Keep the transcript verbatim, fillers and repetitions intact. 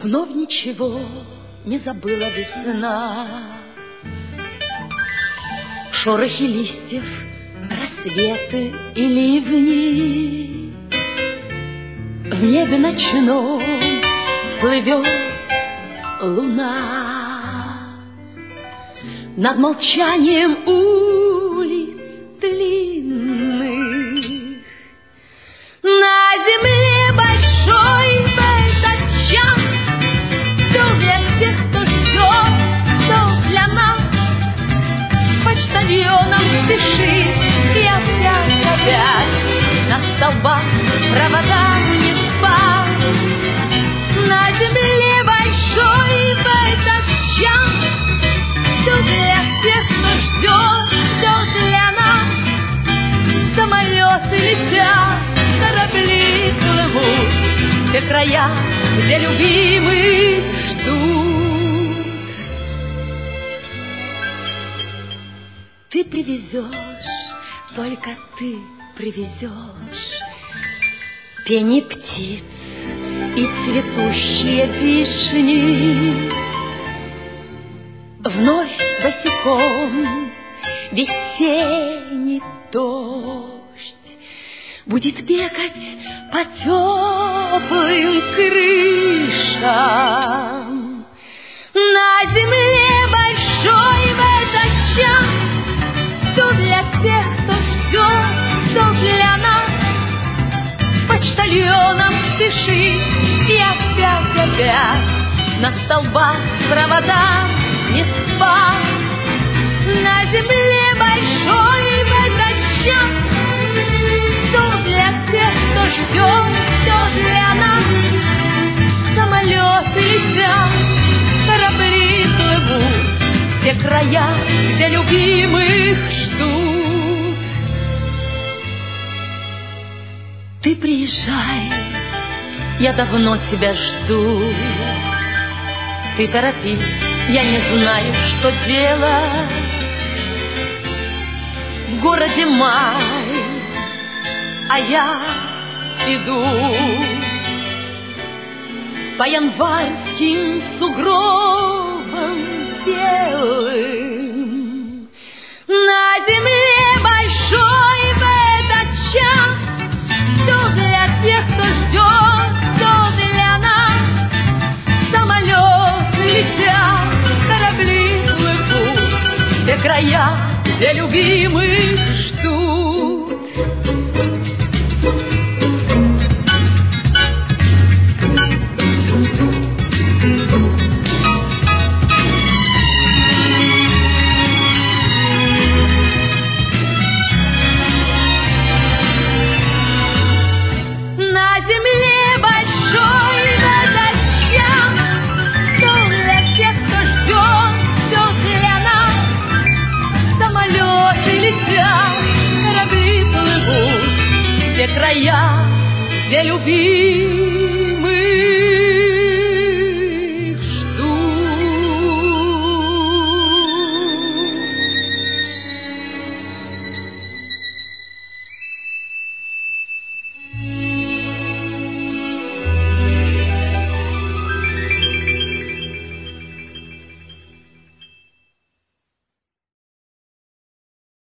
Вновь ничего не забыла весна. Шорохи листьев, рассветы и ливни. В небе ночном плывет луна. Над молчанием улиц длинных. На земле большой в этот час все для тех, кто ждет, все для нас. Почтальоном спешит и опять, опять на столбах провода не спать. На земле большой в этот час все для тех, кто ждет, все для нас. Самолеты летят, корабли плывут, те края, где любимых ждут. Ты привезешь, только ты привезешь пение птиц и цветущие вишни. Вновь босиком весенний дождь будет бегать по теплым крышам. На земле большой в этот час все для тех, кто ждет, все для нас. Почтальоном спешит и опять, опять на столбах провода не спать. На земле большой в этот час все для тех, кто ждет, все для нас. Самолеты летят, корабли плывут, те края, где любимых ждут. Ты приезжай, я давно тебя жду. Ты торопись, я не знаю, что делать. В городе май, а я иду по январским сугробам белым. На земле большой в этот час все для тех, кто ждет, все для нас. Самолеты летят, корабли плывут, те края, где любимых ждут. Края, где любить